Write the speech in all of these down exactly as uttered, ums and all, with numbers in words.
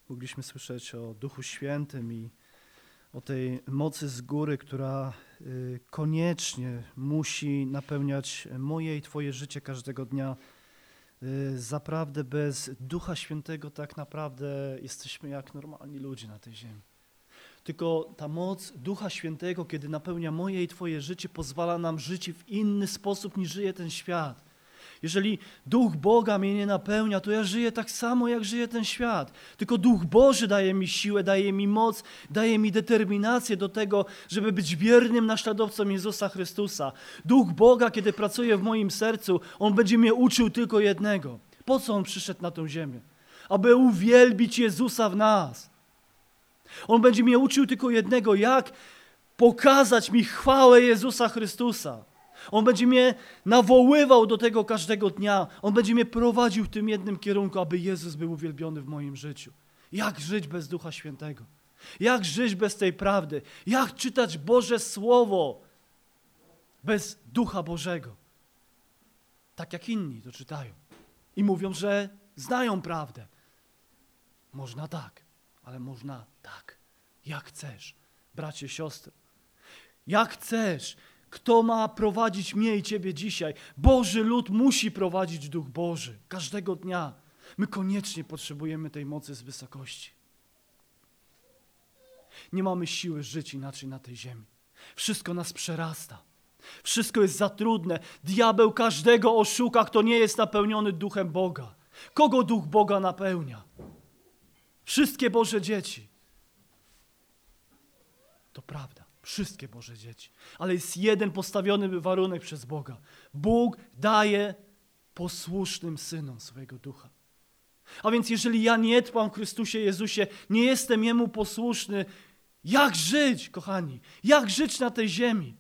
Mogliśmy słyszeć o Duchu Świętym i o tej mocy z góry, która koniecznie musi napełniać moje i Twoje życie każdego dnia. Zaprawdę bez Ducha Świętego tak naprawdę jesteśmy jak normalni ludzie na tej ziemi. Tylko ta moc Ducha Świętego, kiedy napełnia moje i Twoje życie, pozwala nam żyć w inny sposób niż żyje ten świat. Jeżeli Duch Boga mnie nie napełnia, to ja żyję tak samo, jak żyje ten świat. Tylko Duch Boży daje mi siłę, daje mi moc, daje mi determinację do tego, żeby być wiernym naśladowcą Jezusa Chrystusa. Duch Boga, kiedy pracuje w moim sercu, On będzie mnie uczył tylko jednego. Po co On przyszedł na tę ziemię? Aby uwielbić Jezusa w nas. On będzie mnie uczył tylko jednego, jak pokazać mi chwałę Jezusa Chrystusa. On będzie mnie nawoływał do tego każdego dnia. On będzie mnie prowadził w tym jednym kierunku, aby Jezus był uwielbiony w moim życiu. Jak żyć bez Ducha Świętego? Jak żyć bez tej prawdy? Jak czytać Boże Słowo bez Ducha Bożego? Tak jak inni to czytają. I mówią, że znają prawdę. Można tak, ale można tak. Jak chcesz, bracie, siostry. Jak chcesz. Kto ma prowadzić mnie i Ciebie dzisiaj? Boży lud musi prowadzić Duch Boży każdego dnia. My koniecznie potrzebujemy tej mocy z wysokości. Nie mamy siły żyć inaczej na tej ziemi. Wszystko nas przerasta. Wszystko jest za trudne. Diabeł każdego oszuka, kto nie jest napełniony Duchem Boga. Kogo Duch Boga napełnia? Wszystkie Boże dzieci. To prawda. Wszystkie Boże dzieci. Ale jest jeden postawiony warunek przez Boga. Bóg daje posłusznym synom swojego ducha. A więc jeżeli ja nie trwam w Chrystusie Jezusie, nie jestem Jemu posłuszny, jak żyć, kochani? Jak żyć na tej ziemi?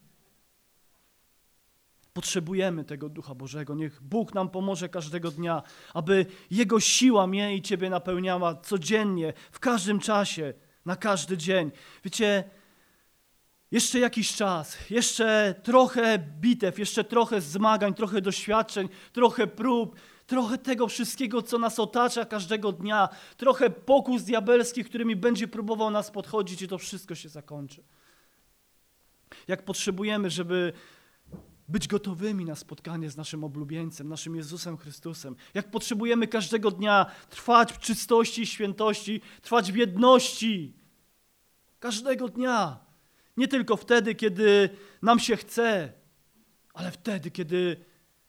Potrzebujemy tego Ducha Bożego. Niech Bóg nam pomoże każdego dnia, aby Jego siła mnie i Ciebie napełniała codziennie, w każdym czasie, na każdy dzień. Wiecie, jeszcze jakiś czas, jeszcze trochę bitew, jeszcze trochę zmagań, trochę doświadczeń, trochę prób, trochę tego wszystkiego, co nas otacza każdego dnia, trochę pokus diabelskich, którymi będzie próbował nas podchodzić i to wszystko się zakończy. Jak potrzebujemy, żeby być gotowymi na spotkanie z naszym oblubieńcem, naszym Jezusem Chrystusem. Jak potrzebujemy każdego dnia trwać w czystości i świętości, trwać w jedności. Każdego dnia. Nie tylko wtedy, kiedy nam się chce, ale wtedy, kiedy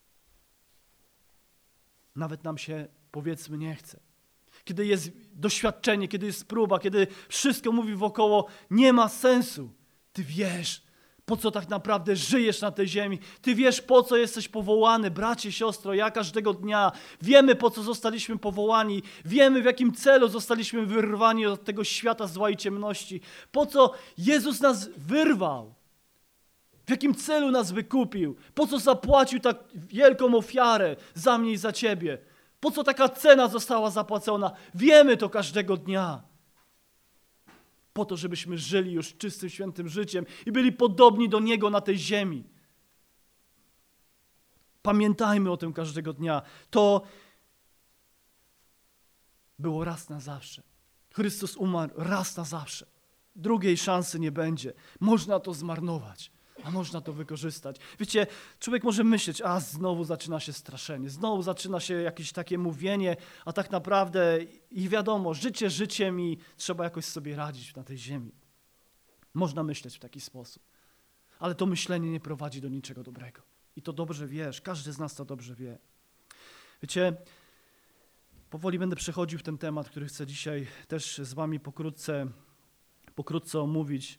nawet nam się, powiedzmy, nie chce. Kiedy jest doświadczenie, kiedy jest próba, kiedy wszystko mówi wokoło, nie ma sensu. Ty wiesz, po co tak naprawdę żyjesz na tej ziemi. Ty wiesz, po co jesteś powołany, bracie, siostro, ja każdego dnia. Wiemy, po co zostaliśmy powołani. Wiemy, w jakim celu zostaliśmy wyrwani od tego świata zła i ciemności. Po co Jezus nas wyrwał. W jakim celu nas wykupił. Po co zapłacił tak wielką ofiarę za mnie i za Ciebie. Po co taka cena została zapłacona. Wiemy to każdego dnia. Po to, żebyśmy żyli już czystym, świętym życiem i byli podobni do Niego na tej ziemi. Pamiętajmy o tym każdego dnia. To było raz na zawsze. Chrystus umarł raz na zawsze. Drugiej szansy nie będzie. Można to zmarnować, a można to wykorzystać. Wiecie, człowiek może myśleć, a znowu zaczyna się straszenie, znowu zaczyna się jakieś takie mówienie, a tak naprawdę i wiadomo, życie życiem i trzeba jakoś sobie radzić na tej ziemi. Można myśleć w taki sposób, ale to myślenie nie prowadzi do niczego dobrego. I to dobrze wiesz, każdy z nas to dobrze wie. Wiecie, powoli będę przechodził w ten temat, który chcę dzisiaj też z wami pokrótce, pokrótce omówić.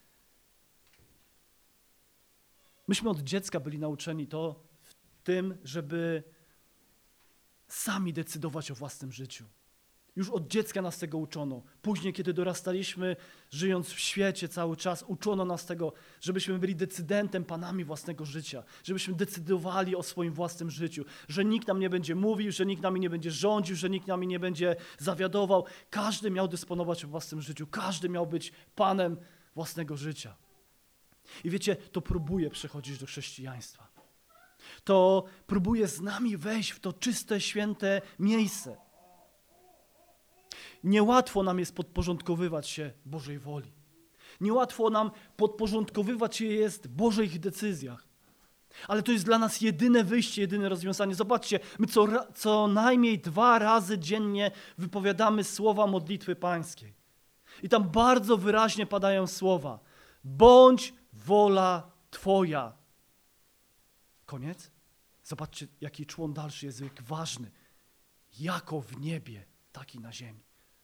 Myśmy od dziecka byli nauczeni to w tym, żeby sami decydować o własnym życiu. Już od dziecka nas tego uczono. Później, kiedy dorastaliśmy, żyjąc w świecie cały czas, uczono nas tego, żebyśmy byli decydentem, panami własnego życia. Żebyśmy decydowali o swoim własnym życiu. Że nikt nam nie będzie mówił, że nikt nami nie będzie rządził, że nikt nami nie będzie zawiadował. Każdy miał dysponować własnym życiu. Każdy miał być panem własnego życia. I wiecie, to próbuje przechodzić do chrześcijaństwa. To próbuje z nami wejść w to czyste, święte miejsce. niełatwo nam jest podporządkowywać się Bożej woli. Niełatwo nam podporządkowywać się jest Bożych decyzjach. Ale to jest dla nas jedyne wyjście, jedyne rozwiązanie. Zobaczcie, my co, co najmniej dwa razy dziennie wypowiadamy słowa modlitwy pańskiej. I tam bardzo wyraźnie padają słowa. Bądź wola Twoja. Koniec? Zobaczcie, jaki człon dalszy jest, jak ważny. Jako w niebie, tak i na ziemi.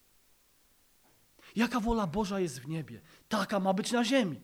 Jaka wola Boża jest w niebie, taka ma być na ziemi.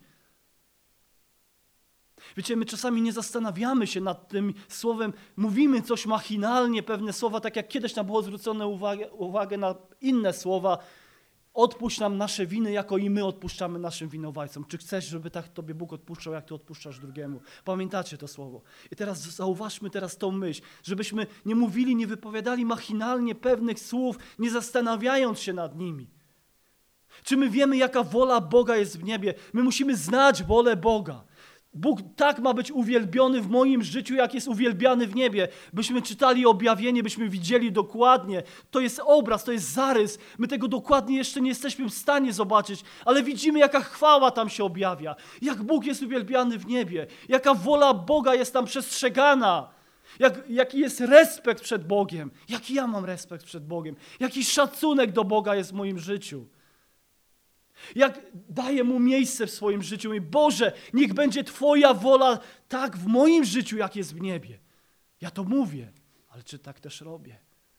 Wiecie, my czasami nie zastanawiamy się nad tym słowem, mówimy coś machinalnie, pewne słowa, tak jak kiedyś nam było zwrócone uwagę, uwagę na inne słowa. Odpuść nam nasze winy, jako i my odpuszczamy naszym winowajcom. Czy chcesz, żeby tak Tobie Bóg odpuszczał, jak Ty odpuszczasz drugiemu? Pamiętacie to słowo. I teraz zauważmy teraz tą myśl, żebyśmy nie mówili, nie wypowiadali machinalnie pewnych słów, nie zastanawiając się nad nimi. Czy my wiemy, jaka wola Boga jest w niebie? My musimy znać wolę Boga. Bóg tak ma być uwielbiony w moim życiu, jak jest uwielbiany w niebie. Byśmy czytali objawienie, byśmy widzieli dokładnie. To jest obraz, to jest zarys. My tego dokładnie jeszcze nie jesteśmy w stanie zobaczyć, ale widzimy, jaka chwała tam się objawia. Jak Bóg jest uwielbiany w niebie. Jaka wola Boga jest tam przestrzegana. Jak, jaki jest respekt przed Bogiem. Jaki ja mam respekt przed Bogiem. Jaki szacunek do Boga jest w moim życiu. Jak daję Mu miejsce w swoim życiu i Boże, niech będzie Twoja wola tak w moim życiu, jak jest w niebie. Ja to mówię, ale czy tak też robię?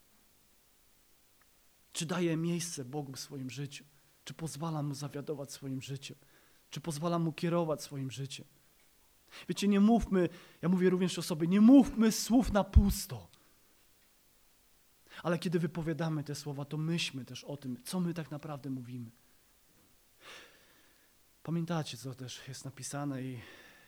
Czy daję miejsce Bogu w swoim życiu? Czy pozwalam Mu zawiadować swoim życiem? Czy pozwalam Mu kierować swoim życiem? Wiecie, nie mówmy, ja mówię również o sobie, nie mówmy słów na pusto. Ale kiedy wypowiadamy te słowa, to myślmy też o tym, co my tak naprawdę mówimy. Pamiętacie, co też jest napisane i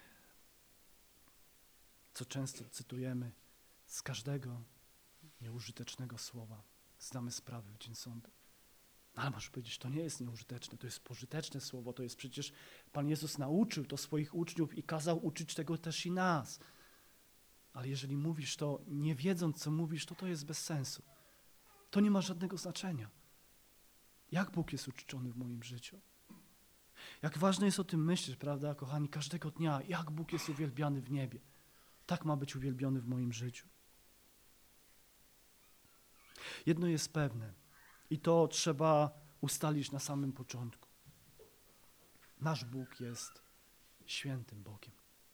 co często cytujemy? Z każdego nieużytecznego słowa zdamy sprawę w dzień sądu. No ale masz powiedzieć, to nie jest nieużyteczne, to jest pożyteczne słowo, to jest przecież Pan Jezus nauczył to swoich uczniów i kazał uczyć tego też i nas. Ale jeżeli mówisz to, nie wiedząc, co mówisz, to to jest bez sensu. To nie ma żadnego znaczenia. Jak Bóg jest uczczony w moim życiu? Jak ważne jest o tym myśleć, prawda, kochani, każdego dnia, jak Bóg jest uwielbiany w niebie. Tak ma być uwielbiony w moim życiu. Jedno jest pewne i to trzeba ustalić na samym początku. Nasz Bóg jest świętym Bogiem.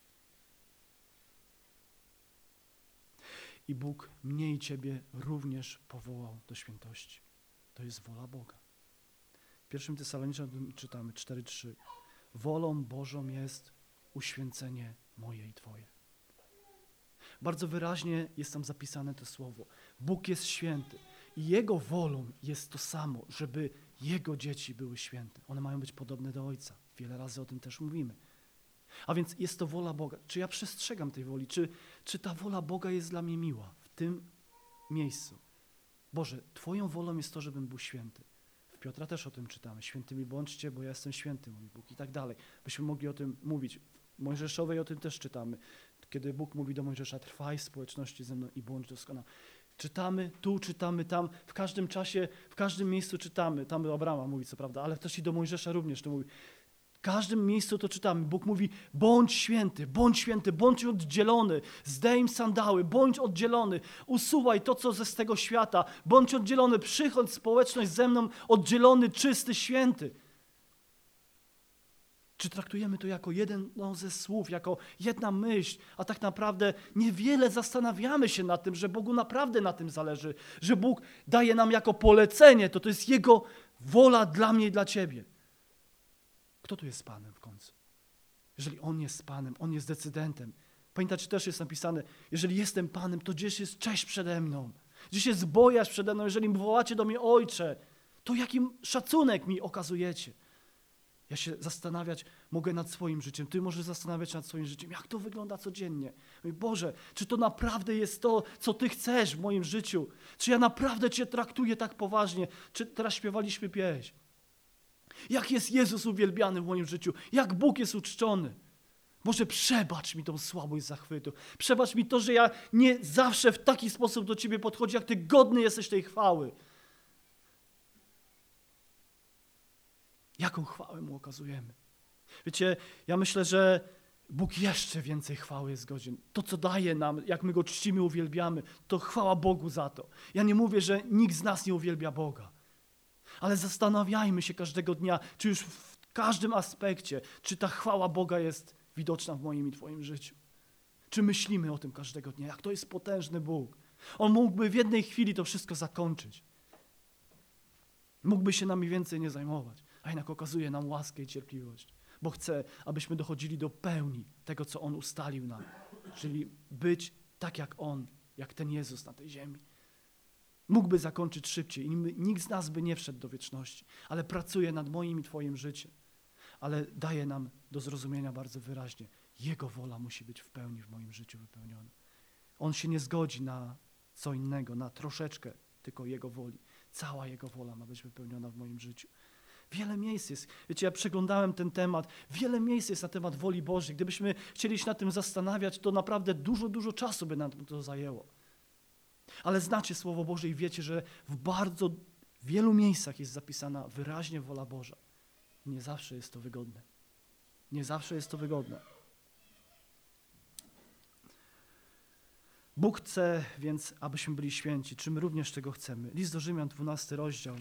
I Bóg mnie i Ciebie również powołał do świętości. To jest wola Boga. W pierwszym Tesaloniczan czytamy cztery trzy. Wolą Bożą jest uświęcenie moje i Twoje. Bardzo wyraźnie jest tam zapisane to słowo. Bóg jest święty i Jego wolą jest to samo, żeby Jego dzieci były święte. One mają być podobne do Ojca. Wiele razy o tym też mówimy. A więc jest to wola Boga. Czy ja przestrzegam tej woli? Czy, czy ta wola Boga jest dla mnie miła w tym miejscu? Boże, Twoją wolą jest to, żebym był święty. W Piotra też o tym czytamy. Świętymi bądźcie, bo ja jestem święty, mówi Bóg i tak dalej. Byśmy mogli o tym mówić. W Mojżeszowej o tym też czytamy. Kiedy Bóg mówi do Mojżesza, trwaj w społeczności ze mną i bądź doskonały. Czytamy tu, czytamy tam, w każdym czasie, w każdym miejscu czytamy. Tam do Abrama mówi, co prawda, ale też i do Mojżesza również to mówi. W każdym miejscu to czytamy. Bóg mówi, bądź święty, bądź święty, bądź oddzielony, zdejm sandały, bądź oddzielony, usuwaj to, co ze z tego świata, bądź oddzielony, przychodź w społeczność ze mną, oddzielony, czysty, święty. Czy traktujemy to jako jedno ze słów, jako jedna myśl, a tak naprawdę niewiele zastanawiamy się nad tym, że Bogu naprawdę na tym zależy, że Bóg daje nam jako polecenie, to to jest Jego wola dla mnie i dla Ciebie. Kto tu jest Panem w końcu? Jeżeli On jest Panem, On jest decydentem. Pamiętacie, też jest napisane, jeżeli jestem Panem, to gdzieś jest cześć przede mną, gdzieś jest bojaźń przede mną, jeżeli wołacie do mnie Ojcze, to jaki szacunek mi okazujecie. Ja się zastanawiać mogę nad swoim życiem, Ty możesz zastanawiać się nad swoim życiem, jak to wygląda codziennie. Mówię, Boże, czy to naprawdę jest to, co Ty chcesz w moim życiu? Czy ja naprawdę Cię traktuję tak poważnie? Czy teraz śpiewaliśmy pieśń? Jak jest Jezus uwielbiany w moim życiu? Jak Bóg jest uczczony? Boże, przebacz mi tą słabość zachwytu. Przebacz mi to, że ja nie zawsze w taki sposób do Ciebie podchodzę, jak Ty godny jesteś tej chwały. Jaką chwałę Mu okazujemy? Wiecie, ja myślę, że Bóg jeszcze więcej chwały jest godzien. To, co daje nam, jak my Go czcimy, uwielbiamy, to chwała Bogu za to. Ja nie mówię, że nikt z nas nie uwielbia Boga, ale zastanawiajmy się każdego dnia, czy już w każdym aspekcie, czy ta chwała Boga jest widoczna w moim i Twoim życiu. Czy myślimy o tym każdego dnia, jak to jest potężny Bóg. On mógłby w jednej chwili to wszystko zakończyć. Mógłby się nami więcej nie zajmować, a jednak okazuje nam łaskę i cierpliwość, bo chce, abyśmy dochodzili do pełni tego, co On ustalił nam, czyli być tak jak On, jak ten Jezus na tej ziemi. Mógłby zakończyć szybciej i nikt z nas by nie wszedł do wieczności, ale pracuje nad moim i Twoim życiem, ale daje nam do zrozumienia bardzo wyraźnie, Jego wola musi być w pełni w moim życiu wypełniona. On się nie zgodzi na co innego, na troszeczkę tylko Jego woli. Cała Jego wola ma być wypełniona w moim życiu. Wiele miejsc jest, wiecie, ja przeglądałem ten temat, wiele miejsc jest na temat woli Bożej. Gdybyśmy chcieli się nad tym zastanawiać, to naprawdę dużo, dużo czasu by nam to zajęło. Ale znacie Słowo Boże i wiecie, że w bardzo wielu miejscach jest zapisana wyraźnie wola Boża. Nie zawsze jest to wygodne. Nie zawsze jest to wygodne. Bóg chce więc, abyśmy byli święci, czy my również tego chcemy. List do Rzymian, dwunasty rozdział.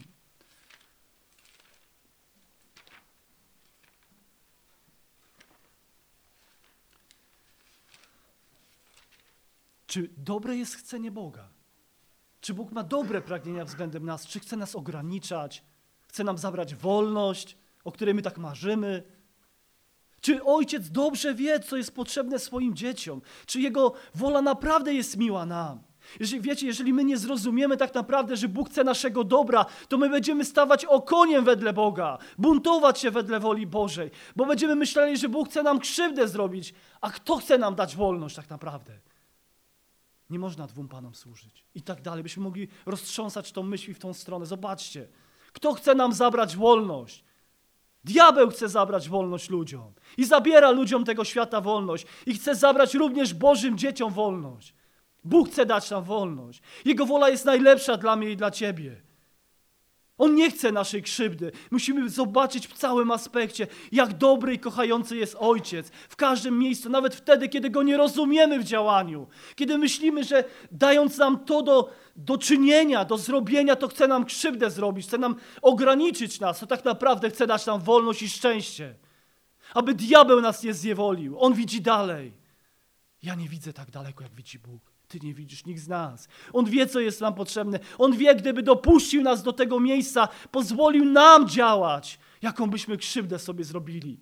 Czy dobre jest chcenie Boga? Czy Bóg ma dobre pragnienia względem nas? Czy chce nas ograniczać? Chce nam zabrać wolność, o której my tak marzymy? Czy Ojciec dobrze wie, co jest potrzebne swoim dzieciom? Czy Jego wola naprawdę jest miła nam? Jeżeli, wiecie, jeżeli my nie zrozumiemy tak naprawdę, że Bóg chce naszego dobra, to my będziemy stawać okoniem wedle Boga, buntować się wedle woli Bożej, bo będziemy myśleli, że Bóg chce nam krzywdę zrobić, a kto chce nam dać wolność tak naprawdę? Nie można dwóm panom służyć. I tak dalej. Byśmy mogli roztrząsać tą myśl w tą stronę. Zobaczcie, kto chce nam zabrać wolność? Diabeł chce zabrać wolność ludziom i zabiera ludziom tego świata wolność i chce zabrać również Bożym dzieciom wolność. Bóg chce dać nam wolność. Jego wola jest najlepsza dla mnie i dla ciebie. On nie chce naszej krzywdy. Musimy zobaczyć w całym aspekcie, jak dobry i kochający jest Ojciec. W każdym miejscu, nawet wtedy, kiedy Go nie rozumiemy w działaniu. Kiedy myślimy, że dając nam to do, do czynienia, do zrobienia, to chce nam krzywdę zrobić, chce nam ograniczyć nas, to tak naprawdę chce dać nam wolność i szczęście. Aby diabeł nas nie zniewolił. On widzi dalej. Ja nie widzę tak daleko, jak widzi Bóg. Ty nie widzisz, nikt z nas. On wie, co jest nam potrzebne. On wie, gdyby dopuścił nas do tego miejsca, pozwolił nam działać, jaką byśmy krzywdę sobie zrobili.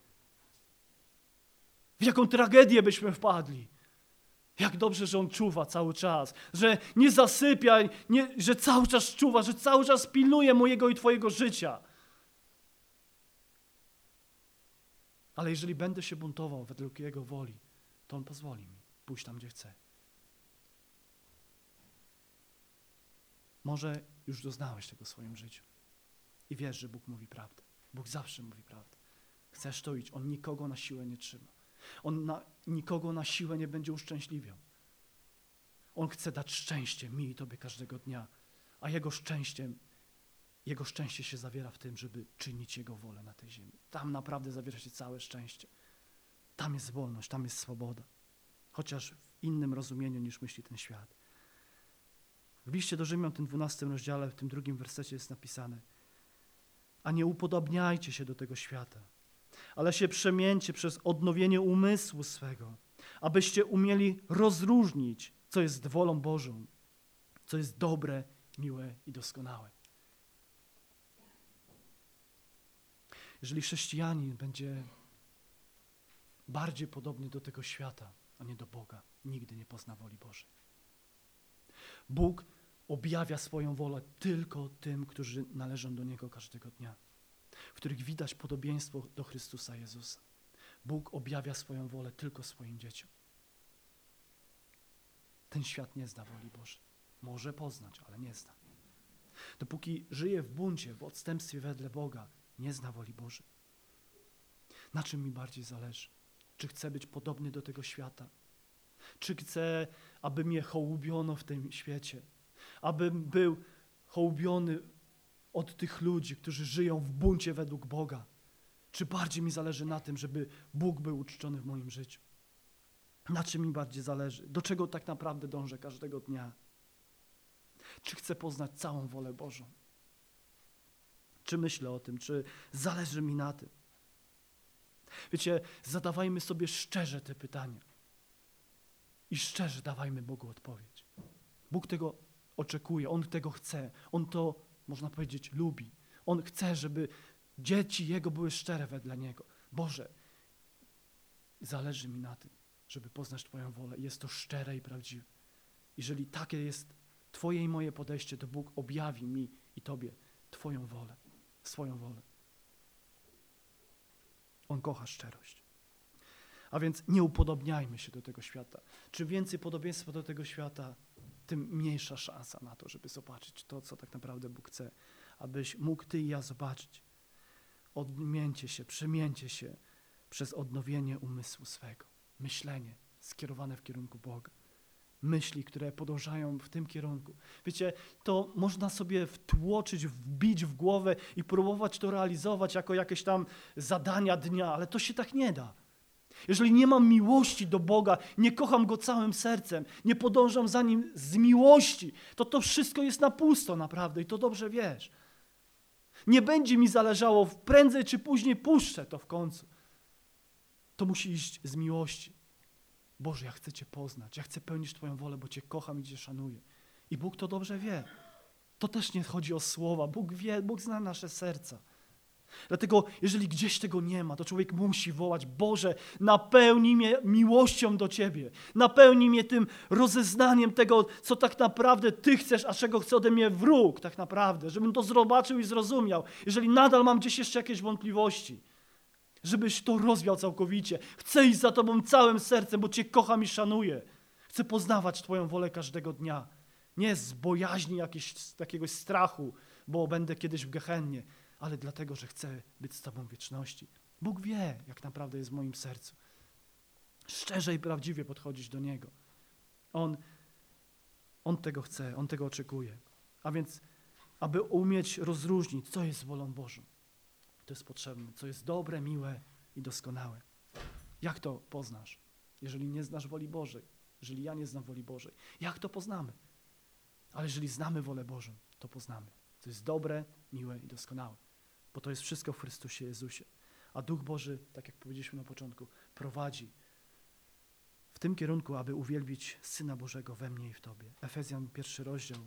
W jaką tragedię byśmy wpadli. Jak dobrze, że On czuwa cały czas, że nie zasypia, nie, że cały czas czuwa, że cały czas pilnuje mojego i Twojego życia. Ale jeżeli będę się buntował według Jego woli, to On pozwoli mi pójść tam, gdzie chce. Może już doznałeś tego w swoim życiu i wiesz, że Bóg mówi prawdę. Bóg zawsze mówi prawdę. Chcesz to iść. On nikogo na siłę nie trzyma. On na, nikogo na siłę nie będzie uszczęśliwiał. On chce dać szczęście mi i Tobie każdego dnia, a Jego szczęściem, Jego szczęście się zawiera w tym, żeby czynić Jego wolę na tej ziemi. Tam naprawdę zawiera się całe szczęście. Tam jest wolność, tam jest swoboda. Chociaż w innym rozumieniu niż myśli ten świat. W liście do Rzymian, w tym dwunastym rozdziale, w tym drugim wersecie jest napisane: a nie upodobniajcie się do tego świata, ale się przemieńcie przez odnowienie umysłu swego, abyście umieli rozróżnić, co jest wolą Bożą, co jest dobre, miłe i doskonałe. Jeżeli chrześcijanin będzie bardziej podobny do tego świata, a nie do Boga, nigdy nie pozna woli Bożej. Bóg objawia swoją wolę tylko tym, którzy należą do Niego każdego dnia, w których widać podobieństwo do Chrystusa Jezusa. Bóg objawia swoją wolę tylko swoim dzieciom. Ten świat nie zna woli Bożej. Może poznać, ale nie zna. Dopóki żyje w buncie, w odstępstwie wedle Boga, nie zna woli Bożej. Na czym mi bardziej zależy? Czy chcę być podobny do tego świata? Czy chcę, aby mnie hołubiono w tym świecie? Abym był hołubiony od tych ludzi, którzy żyją w buncie według Boga? Czy bardziej mi zależy na tym, żeby Bóg był uczczony w moim życiu? Na czym mi bardziej zależy? Do czego tak naprawdę dążę każdego dnia? Czy chcę poznać całą wolę Bożą? Czy myślę o tym? Czy zależy mi na tym? Wiecie, zadawajmy sobie szczerze te pytania. I szczerze dawajmy Bogu odpowiedź. Bóg tego oczekuje, On tego chce. On to, można powiedzieć, lubi. On chce, żeby dzieci Jego były szczere wedle Niego. Boże, zależy mi na tym, żeby poznać Twoją wolę. Jest to szczere i prawdziwe. Jeżeli takie jest Twoje i moje podejście, to Bóg objawi mi i Tobie Twoją wolę, swoją wolę. On kocha szczerość. A więc nie upodobniajmy się do tego świata. Czym więcej podobieństwa do tego świata, tym mniejsza szansa na to, żeby zobaczyć to, co tak naprawdę Bóg chce. Abyś mógł Ty i ja zobaczyć. Odmieńcie się, przemieńcie się przez odnowienie umysłu swego. Myślenie skierowane w kierunku Boga. Myśli, które podążają w tym kierunku. Wiecie, to można sobie wtłoczyć, wbić w głowę i próbować to realizować jako jakieś tam zadania dnia, ale to się tak nie da. Jeżeli nie mam miłości do Boga, nie kocham Go całym sercem, nie podążam za Nim z miłości, to to wszystko jest na pusto naprawdę i to dobrze wiesz. Nie będzie mi zależało, prędzej czy później puszczę to w końcu. To musi iść z miłości. Boże, ja chcę Cię poznać, ja chcę pełnić Twoją wolę, bo Cię kocham i Cię szanuję. I Bóg to dobrze wie. To też nie chodzi o słowa. Bóg wie, Bóg zna nasze serca. Dlatego, jeżeli gdzieś tego nie ma, to człowiek musi wołać: Boże, napełnij mnie miłością do Ciebie. Napełnij mnie tym rozeznaniem tego, co tak naprawdę Ty chcesz, a czego chce ode mnie wróg tak naprawdę. Żebym to zobaczył i zrozumiał. Jeżeli nadal mam gdzieś jeszcze jakieś wątpliwości, żebyś to rozwiał całkowicie. Chcę iść za Tobą całym sercem, bo Cię kocham i szanuję. Chcę poznawać Twoją wolę każdego dnia. Nie z bojaźni jakiegoś, jakiegoś strachu, bo będę kiedyś w Gehennie, ale dlatego, że chcę być z Tobą w wieczności. Bóg wie, jak naprawdę jest w moim sercu. Szczerze i prawdziwie podchodzić do Niego. On, On tego chce, On tego oczekuje. A więc, aby umieć rozróżnić, co jest wolą Bożą, to jest potrzebne, co jest dobre, miłe i doskonałe. Jak to poznasz, jeżeli nie znasz woli Bożej? Jeżeli ja nie znam woli Bożej, jak to poznamy? Ale jeżeli znamy wolę Bożą, to poznamy, co jest dobre, miłe i doskonałe. Bo to jest wszystko w Chrystusie Jezusie. A Duch Boży, tak jak powiedzieliśmy na początku, prowadzi w tym kierunku, aby uwielbić Syna Bożego we mnie i w Tobie. Efezjan, pierwszy rozdział.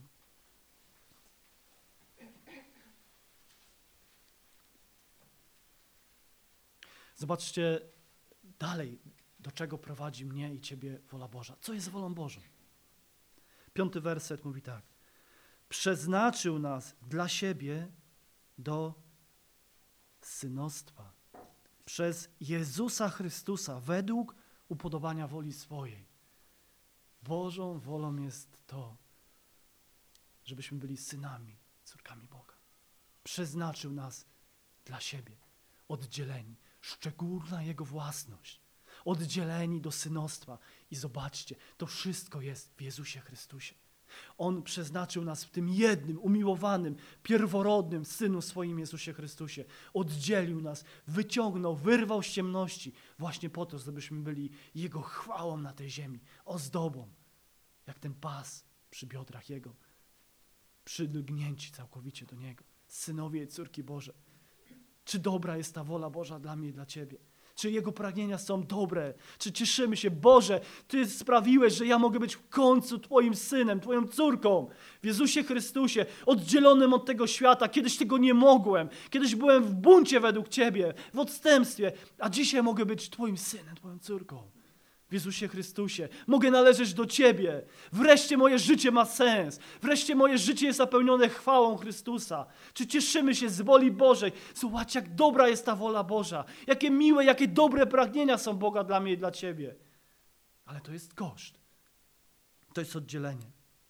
Zobaczcie dalej, do czego prowadzi mnie i Ciebie wola Boża. Co jest wolą Bożą? Piąty werset mówi tak. Przeznaczył nas dla siebie do synostwa przez Jezusa Chrystusa według upodobania woli swojej. Bożą wolą jest to, żebyśmy byli synami, córkami Boga. Przeznaczył nas dla siebie, oddzieleni. Szczególna Jego własność. Oddzieleni do synostwa. I zobaczcie, to wszystko jest w Jezusie Chrystusie. On przeznaczył nas w tym jednym, umiłowanym, pierworodnym Synu swoim Jezusie Chrystusie. Oddzielił nas, wyciągnął, wyrwał z ciemności właśnie po to, żebyśmy byli Jego chwałą na tej ziemi, ozdobą, jak ten pas przy biodrach Jego, przylgnięci całkowicie do Niego. Synowie i córki Boże. Czy dobra jest ta wola Boża dla mnie i dla Ciebie? Czy Jego pragnienia są dobre? Czy cieszymy się? Boże, Ty sprawiłeś, że ja mogę być w końcu Twoim synem, Twoją córką w Jezusie Chrystusie, oddzielonym od tego świata. Kiedyś tego nie mogłem. Kiedyś byłem w buncie według Ciebie, w odstępstwie, a dzisiaj mogę być Twoim synem, Twoją córką. W Jezusie Chrystusie. Mogę należeć do Ciebie. Wreszcie moje życie ma sens. Wreszcie moje życie jest napełnione chwałą Chrystusa. Czy cieszymy się z woli Bożej? Zobacz, jak dobra jest ta wola Boża. Jakie miłe, jakie dobre pragnienia są Boga dla mnie i dla Ciebie. Ale to jest koszt. To jest oddzielenie.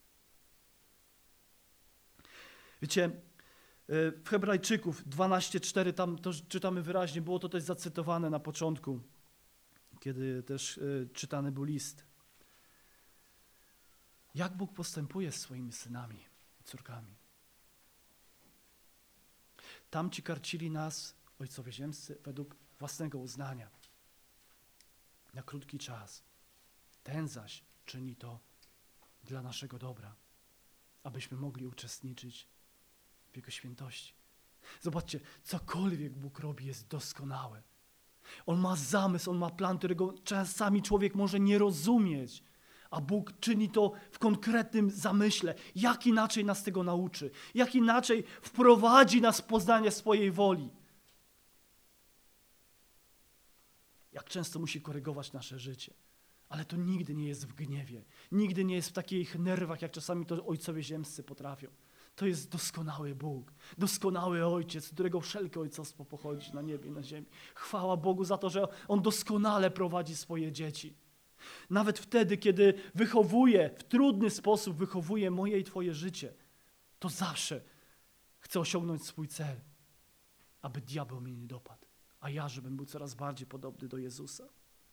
Wiecie, w Hebrajczyków dwanaście cztery, tam to czytamy wyraźnie, było to też zacytowane na początku, kiedy też y, czytany był list. Jak Bóg postępuje z swoimi synami i córkami? Tamci karcili nas, ojcowie ziemscy, według własnego uznania. Na krótki czas. Ten zaś czyni to dla naszego dobra, abyśmy mogli uczestniczyć w Jego świętości. Zobaczcie, cokolwiek Bóg robi, jest doskonałe. On ma zamysł, On ma plan, którego czasami człowiek może nie rozumieć, a Bóg czyni to w konkretnym zamyśle. Jak inaczej nas tego nauczy? Jak inaczej wprowadzi nas w poznanie swojej woli? Jak często musi korygować nasze życie. Ale to nigdy nie jest w gniewie. Nigdy nie jest w takich nerwach, jak czasami to ojcowie ziemscy potrafią. To jest doskonały Bóg, doskonały Ojciec, z którego wszelkie ojcostwo pochodzi na niebie i na ziemi. Chwała Bogu za to, że On doskonale prowadzi swoje dzieci. Nawet wtedy, kiedy wychowuje, w trudny sposób wychowuje moje i Twoje życie, to zawsze chcę osiągnąć swój cel, aby diabeł mnie nie dopadł, a ja, żebym był coraz bardziej podobny do Jezusa.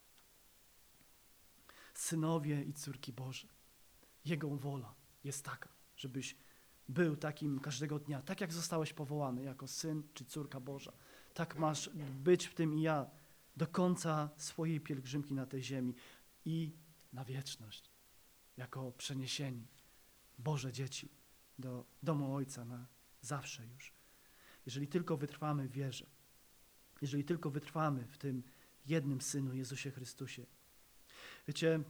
Synowie i córki Boże, Jego wola jest taka, żebyś był takim każdego dnia, tak jak zostałeś powołany jako syn czy córka Boża. Tak masz być w tym i ja do końca swojej pielgrzymki na tej ziemi i na wieczność, jako przeniesieni Boże dzieci do domu Ojca na zawsze już. Jeżeli tylko wytrwamy w wierze, jeżeli tylko wytrwamy w tym jednym Synu, Jezusie Chrystusie. Wiecie,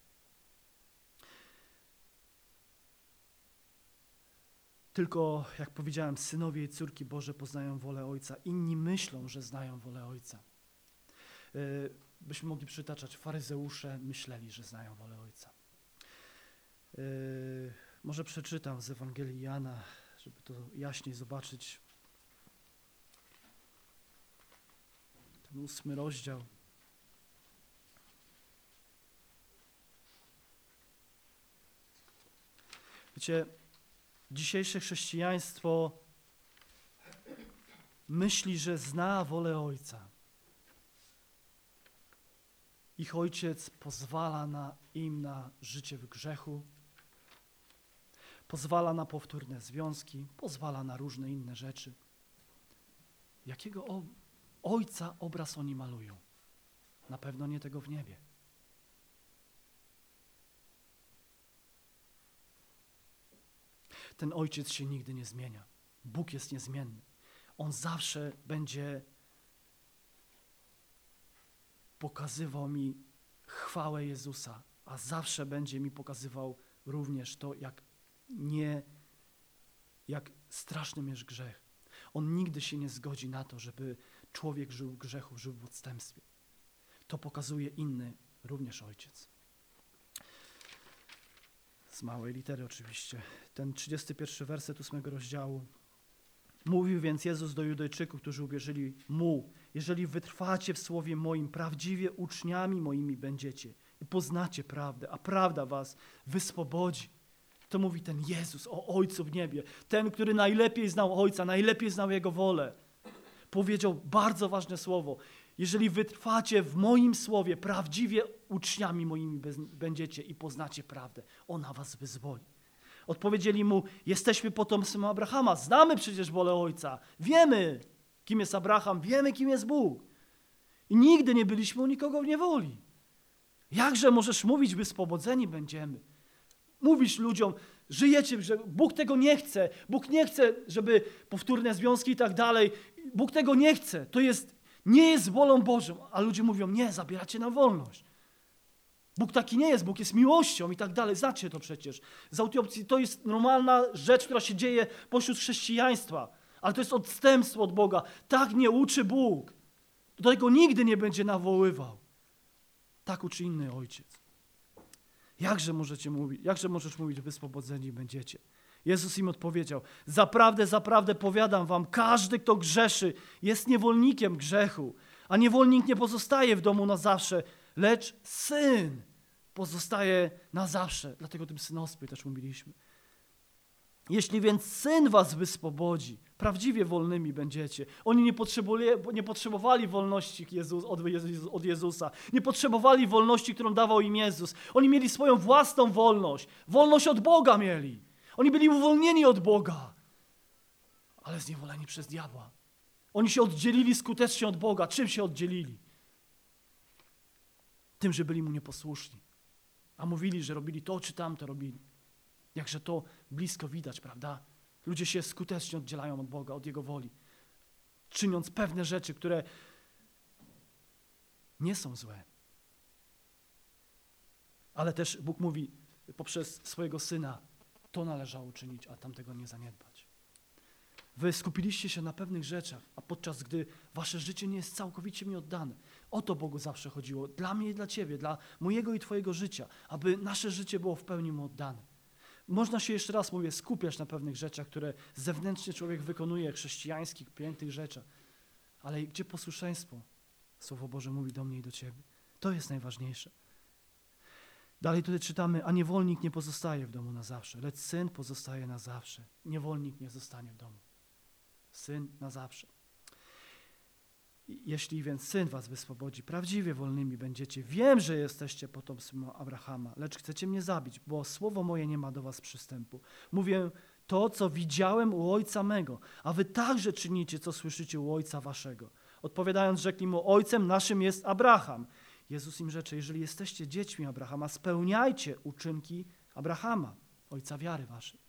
tylko, jak powiedziałem, synowie i córki Boże poznają wolę Ojca. Inni myślą, że znają wolę Ojca. Yy, byśmy mogli przytaczać, faryzeusze myśleli, że znają wolę Ojca. Yy, może przeczytam z Ewangelii Jana, żeby to jaśniej zobaczyć. Ten ósmy rozdział. Wiecie, dzisiejsze chrześcijaństwo myśli, że zna wolę Ojca. Ich Ojciec pozwala na, im na życie w grzechu, pozwala na powtórne związki, pozwala na różne inne rzeczy. Jakiego o, Ojca obraz oni malują? Na pewno nie tego w niebie. Ten Ojciec się nigdy nie zmienia. Bóg jest niezmienny. On zawsze będzie pokazywał mi chwałę Jezusa, a zawsze będzie mi pokazywał również to, jak nie, jak strasznym jest grzech. On nigdy się nie zgodzi na to, żeby człowiek żył w grzechu, żył w odstępstwie. To pokazuje inny również Ojciec. Z małej litery oczywiście. Ten trzydziesty pierwszy werset ósmego rozdziału. Mówił więc Jezus do Judejczyków, którzy uwierzyli Mu: jeżeli wytrwacie w słowie moim, prawdziwie uczniami moimi będziecie i poznacie prawdę, a prawda was wyswobodzi. To mówi ten Jezus o Ojcu w niebie. Ten, który najlepiej znał Ojca, najlepiej znał Jego wolę. Powiedział bardzo ważne słowo. Jeżeli wytrwacie w moim słowie, prawdziwie uczniami moimi będziecie i poznacie prawdę. Ona was wyzwoli. Odpowiedzieli mu: jesteśmy potomstwem Abrahama, znamy przecież wolę Ojca. Wiemy, kim jest Abraham, wiemy, kim jest Bóg. I nigdy nie byliśmy u nikogo w niewoli. Jakże możesz mówić, wyswobodzeni będziemy? Mówisz ludziom, żyjecie, że Bóg tego nie chce. Bóg nie chce, żeby powtórne związki i tak dalej. Bóg tego nie chce. To jest, nie jest wolą Bożą. A ludzie mówią: nie, zabieracie nam wolność. Bóg taki nie jest, Bóg jest miłością i tak dalej. Znacie to przecież. Z autopsji to jest normalna rzecz, która się dzieje pośród chrześcijaństwa. Ale to jest odstępstwo od Boga. Tak nie uczy Bóg. Do tego nigdy nie będzie nawoływał. Tak uczy inny Ojciec. Jakże możecie mówić, jakże możesz mówić, wyswobodzeni będziecie? Jezus im odpowiedział: zaprawdę, zaprawdę powiadam wam, każdy, kto grzeszy, jest niewolnikiem grzechu, a niewolnik nie pozostaje w domu na zawsze, lecz syn pozostaje na zawsze. Dlatego o tym synostwie też mówiliśmy. Jeśli więc Syn was wyswobodzi, prawdziwie wolnymi będziecie. Oni nie potrzebowali, nie potrzebowali wolności Jezus, od, Jezus, od Jezusa. Nie potrzebowali wolności, którą dawał im Jezus. Oni mieli swoją własną wolność. Wolność od Boga mieli. Oni byli uwolnieni od Boga, ale zniewoleni przez diabła. Oni się oddzielili skutecznie od Boga. Czym się oddzielili? Tym, że byli Mu nieposłuszni. A mówili, że robili to czy tamto robili. Jakże to blisko widać, prawda? Ludzie się skutecznie oddzielają od Boga, od Jego woli. Czyniąc pewne rzeczy, które nie są złe. Ale też Bóg mówi poprzez swojego Syna, to należało czynić, a tamtego nie zaniedbać. Wy skupiliście się na pewnych rzeczach, a podczas gdy wasze życie nie jest całkowicie mi oddane. O to Bogu zawsze chodziło. Dla mnie i dla ciebie, dla mojego i twojego życia, aby nasze życie było w pełni Mu oddane. Można się jeszcze raz, mówię, skupiać na pewnych rzeczach, które zewnętrznie człowiek wykonuje, chrześcijańskich, pięknych rzeczach. Ale gdzie posłuszeństwo? Słowo Boże mówi do mnie i do ciebie. To jest najważniejsze. Dalej tutaj czytamy, a niewolnik nie pozostaje w domu na zawsze, lecz syn pozostaje na zawsze. Niewolnik nie zostanie w domu. Syn na zawsze. Jeśli więc Syn was wyswobodzi, prawdziwie wolnymi będziecie. Wiem, że jesteście potomstwem Abrahama, lecz chcecie mnie zabić, bo słowo moje nie ma do was przystępu. Mówię to, co widziałem u ojca mego, a wy także czynicie, co słyszycie u ojca waszego. Odpowiadając, rzekli mu, ojcem naszym jest Abraham. Jezus im rzecze, jeżeli jesteście dziećmi Abrahama, spełniajcie uczynki Abrahama, ojca wiary waszej.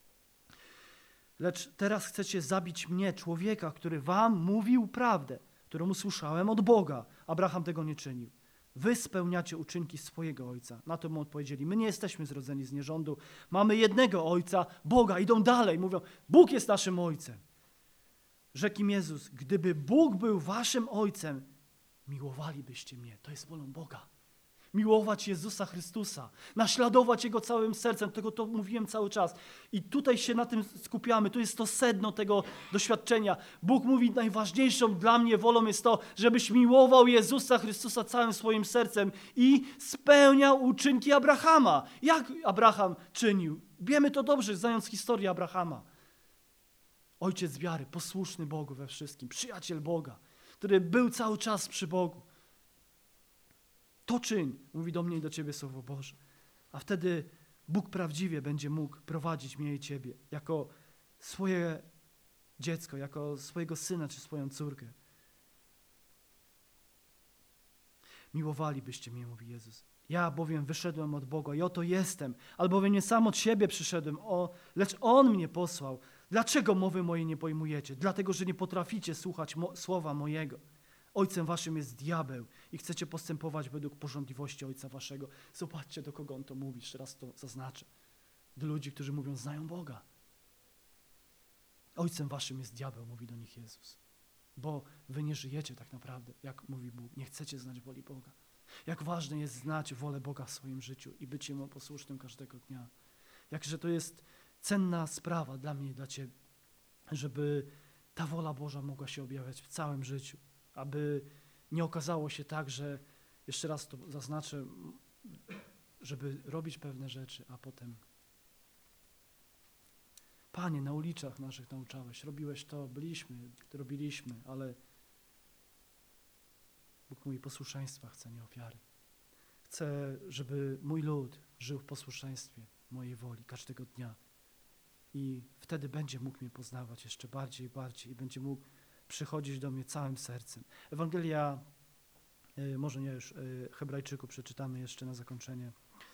Lecz teraz chcecie zabić mnie, człowieka, który wam mówił prawdę, którą usłyszałem od Boga. Abraham tego nie czynił. Wy spełniacie uczynki swojego ojca. Na to mu odpowiedzieli, my nie jesteśmy zrodzeni z nierządu, mamy jednego ojca, Boga. Idą dalej, mówią, Bóg jest naszym ojcem. Rzekł im Jezus, gdyby Bóg był waszym ojcem, miłowalibyście mnie. To jest wolą Boga. Miłować Jezusa Chrystusa, naśladować Jego całym sercem, tego to mówiłem cały czas. I tutaj się na tym skupiamy, to jest to sedno tego doświadczenia. Bóg mówi, najważniejszą dla mnie wolą jest to, żebyś miłował Jezusa Chrystusa całym swoim sercem i spełniał uczynki Abrahama. Jak Abraham czynił? Wiemy to dobrze, znając historię Abrahama. Ojciec wiary, posłuszny Bogu we wszystkim, przyjaciel Boga, który był cały czas przy Bogu. To czyń, mówi do mnie i do ciebie Słowo Boże. A wtedy Bóg prawdziwie będzie mógł prowadzić mnie i ciebie jako swoje dziecko, jako swojego syna czy swoją córkę. Miłowalibyście mnie, mówi Jezus. Ja bowiem wyszedłem od Boga i oto jestem, albowiem nie sam od siebie przyszedłem, o, lecz On mnie posłał. Dlaczego mowy mojej nie pojmujecie? Dlatego, że nie potraficie słuchać mo- słowa mojego. Ojcem waszym jest diabeł i chcecie postępować według pożądliwości ojca waszego. Zobaczcie, do kogo on to mówi. Jeszcze raz to zaznaczę. Do ludzi, którzy mówią, znają Boga. Ojcem waszym jest diabeł, mówi do nich Jezus. Bo wy nie żyjecie tak naprawdę, jak mówi Bóg. Nie chcecie znać woli Boga. Jak ważne jest znać wolę Boga w swoim życiu i być Jemu posłusznym każdego dnia. Jakże to jest cenna sprawa dla mnie i dla ciebie, żeby ta wola Boża mogła się objawiać w całym życiu. Aby nie okazało się tak, że, jeszcze raz to zaznaczę, żeby robić pewne rzeczy, a potem Panie, na ulicach naszych nauczałeś, robiłeś to, byliśmy, robiliśmy, ale Bóg mówi, posłuszeństwa chce, nie ofiary. Chcę, żeby mój lud żył w posłuszeństwie mojej woli każdego dnia i wtedy będzie mógł mnie poznawać jeszcze bardziej i bardziej i będzie mógł przychodzić do mnie całym sercem. Ewangelia, y, może nie już, y, Hebrajczyków przeczytamy jeszcze na zakończenie.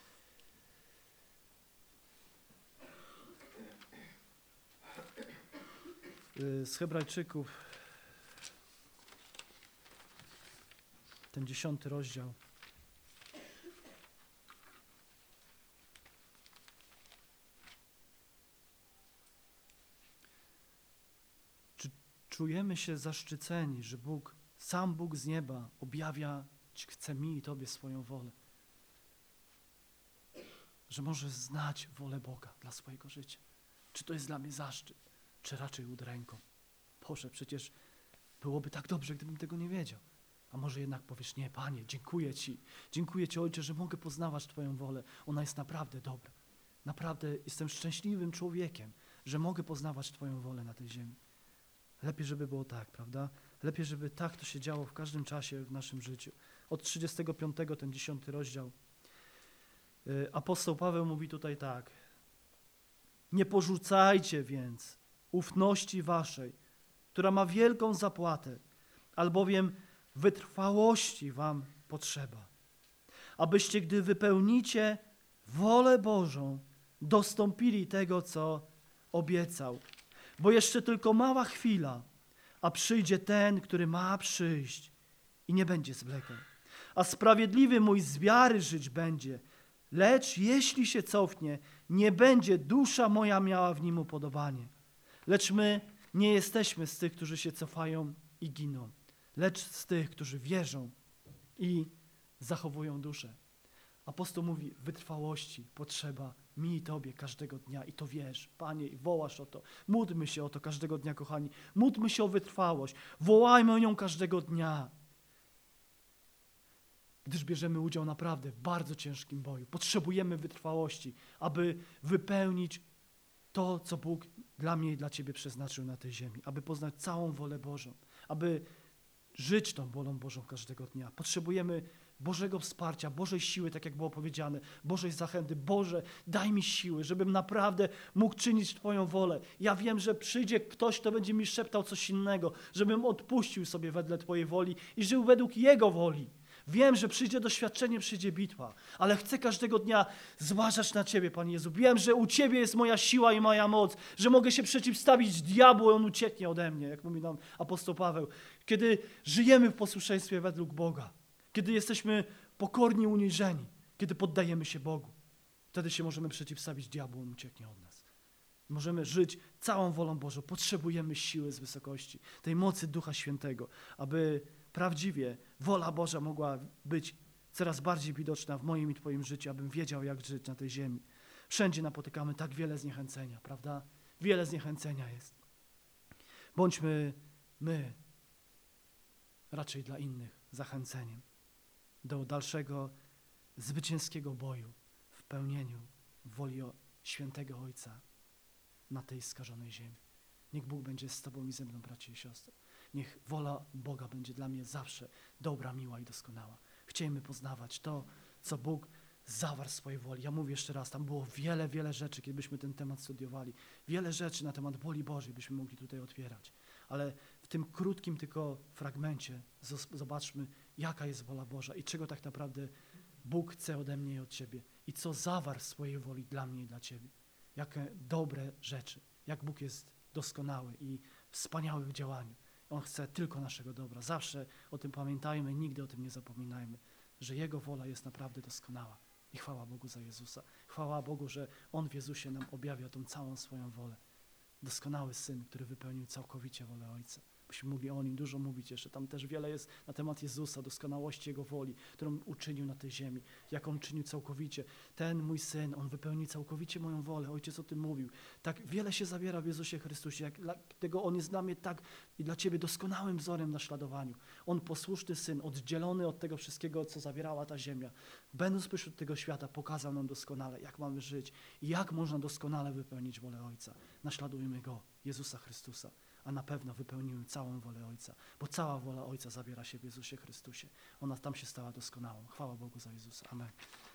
Y, z Hebrajczyków, ten dziesiąty rozdział. Czujemy się zaszczyceni, że Bóg, sam Bóg z nieba objawia, chce mi i tobie swoją wolę. Że możesz znać wolę Boga dla swojego życia. Czy to jest dla mnie zaszczyt, czy raczej łód ręką. Boże, przecież byłoby tak dobrze, gdybym tego nie wiedział. A może jednak powiesz, nie, Panie, dziękuję Ci. Dziękuję Ci, Ojcze, że mogę poznawać Twoją wolę. Ona jest naprawdę dobra. Naprawdę jestem szczęśliwym człowiekiem, że mogę poznawać Twoją wolę na tej ziemi. Lepiej, żeby było tak, prawda? Lepiej, żeby tak to się działo w każdym czasie w naszym życiu. Od trzydziestego piątego, ten dziesiąty rozdział. Apostoł Paweł mówi tutaj tak. Nie porzucajcie więc ufności waszej, która ma wielką zapłatę, albowiem wytrwałości wam potrzeba, abyście, gdy wypełnicie wolę Bożą, dostąpili tego, co obiecał. Bo jeszcze tylko mała chwila, a przyjdzie ten, który ma przyjść i nie będzie zwlekał. A sprawiedliwy mój z wiary żyć będzie, lecz jeśli się cofnie, nie będzie dusza moja miała w nim upodobanie. Lecz my nie jesteśmy z tych, którzy się cofają i giną, lecz z tych, którzy wierzą i zachowują duszę. Apostoł mówi, wytrwałości potrzeba mi i Tobie każdego dnia i to wiesz, Panie, i wołasz o to. Módlmy się o to każdego dnia, kochani. Módlmy się o wytrwałość. Wołajmy o nią każdego dnia. Gdyż bierzemy udział naprawdę w bardzo ciężkim boju. Potrzebujemy wytrwałości, aby wypełnić to, co Bóg dla mnie i dla Ciebie przeznaczył na tej ziemi. Aby poznać całą wolę Bożą. Aby żyć tą wolą Bożą każdego dnia. Potrzebujemy Bożego wsparcia, Bożej siły, tak jak było powiedziane, Bożej zachęty. Boże, daj mi siły, żebym naprawdę mógł czynić Twoją wolę. Ja wiem, że przyjdzie ktoś, kto będzie mi szeptał coś innego, żebym odpuścił sobie wedle Twojej woli i żył według Jego woli. Wiem, że przyjdzie doświadczenie, przyjdzie bitwa, ale chcę każdego dnia zważać na Ciebie, Panie Jezu. Wiem, że u Ciebie jest moja siła i moja moc, że mogę się przeciwstawić diabłu, on ucieknie ode mnie, jak mówi nam apostoł Paweł. Kiedy żyjemy w posłuszeństwie według Boga, kiedy jesteśmy pokorni, uniżeni, kiedy poddajemy się Bogu, wtedy się możemy przeciwstawić diabłu, on ucieknie od nas. Możemy żyć całą wolą Bożą. Potrzebujemy siły z wysokości, tej mocy Ducha Świętego, aby prawdziwie wola Boża mogła być coraz bardziej widoczna w moim i Twoim życiu, abym wiedział, jak żyć na tej ziemi. Wszędzie napotykamy tak wiele zniechęcenia, prawda? Wiele zniechęcenia jest. Bądźmy my raczej dla innych zachęceniem do dalszego zwycięskiego boju w pełnieniu woli świętego Ojca na tej skażonej ziemi. Niech Bóg będzie z Tobą i ze mną, bracie i siostry. Niech wola Boga będzie dla mnie zawsze dobra, miła i doskonała. Chciejmy poznawać to, co Bóg zawarł w swojej woli. Ja mówię jeszcze raz, tam było wiele, wiele rzeczy, kiedybyśmy ten temat studiowali. Wiele rzeczy na temat woli Bożej byśmy mogli tutaj otwierać. Ale w tym krótkim tylko fragmencie zobaczmy, jaka jest wola Boża i czego tak naprawdę Bóg chce ode mnie i od Ciebie. I co zawarł w swojej woli dla mnie i dla Ciebie. Jakie dobre rzeczy. Jak Bóg jest doskonały i wspaniały w działaniu. On chce tylko naszego dobra. Zawsze o tym pamiętajmy, nigdy o tym nie zapominajmy, że Jego wola jest naprawdę doskonała. I chwała Bogu za Jezusa. Chwała Bogu, że On w Jezusie nam objawia tą całą swoją wolę. Doskonały Syn, który wypełnił całkowicie wolę Ojca. Byśmy mogli o Nim dużo mówić jeszcze. Tam też wiele jest na temat Jezusa, doskonałości Jego woli, którą uczynił na tej ziemi. Jak On czynił całkowicie. Ten mój Syn, On wypełnił całkowicie moją wolę. Ojciec o tym mówił. Tak wiele się zawiera w Jezusie Chrystusie. Jak dla tego On jest dla mnie tak i dla Ciebie doskonałym wzorem naśladowaniu. On posłuszny Syn, oddzielony od tego wszystkiego, co zawierała ta ziemia. Będąc pośród tego świata, pokazał nam doskonale, jak mamy żyć i jak można doskonale wypełnić wolę Ojca. Naśladujmy Go, Jezusa Chrystusa. A na pewno wypełnimy całą wolę Ojca, bo cała wola Ojca zawiera się w Jezusie Chrystusie. Ona tam się stała doskonałą. Chwała Bogu za Jezusa. Amen.